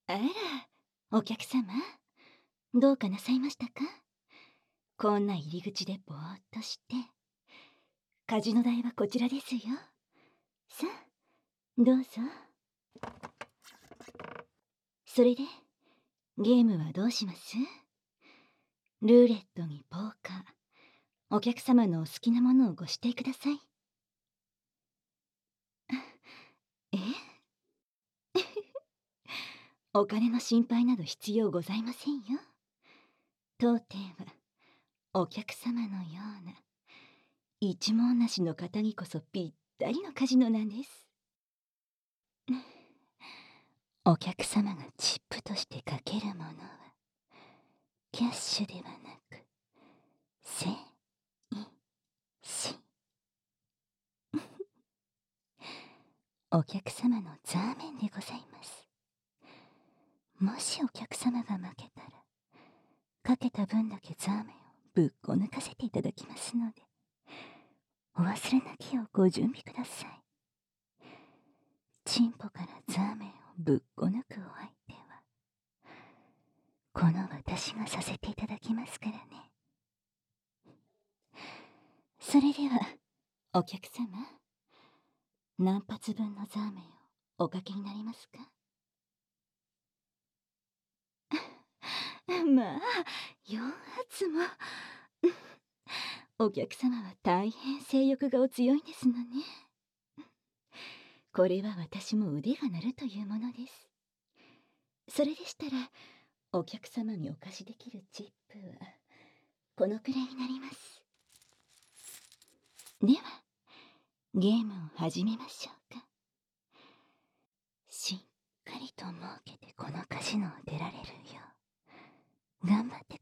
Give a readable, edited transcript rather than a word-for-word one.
あら、お客様、どうかなさいましたか？こんな入り口でぼーっとして。カジノ代はこちらですよ。さあ、どうぞ。それで、ゲームはどうします？ルーレットにポーカー。お客様のお好きなものをご指定ください。えお金の心配など必要ございませんよ。当店は、お客様のような、一文無しの方にこそぴったりのカジノなんです。お客様がチップとしてかけるものは、キャッシュではなく、せいし。お客様のザーメンでございます。もしお客様が負けたら、かけた分だけザーメンをぶっこ抜かせていただきますので、お忘れなきをご準備ください。チンポからザーメンをぶっこ抜くお相手は、この私がさせていただきますからね。それでは、お客様、何発分のザーメンをおかけになりますか？まあ、4発も。お客様は大変性欲がお強いんですのね。これは私も腕が鳴るというものです。それでしたら、お客様にお貸しできるチップは、このくらいになります。では、ゲームを始めましょうか。しっかりと儲けてこのカジノを出られるよう、頑張って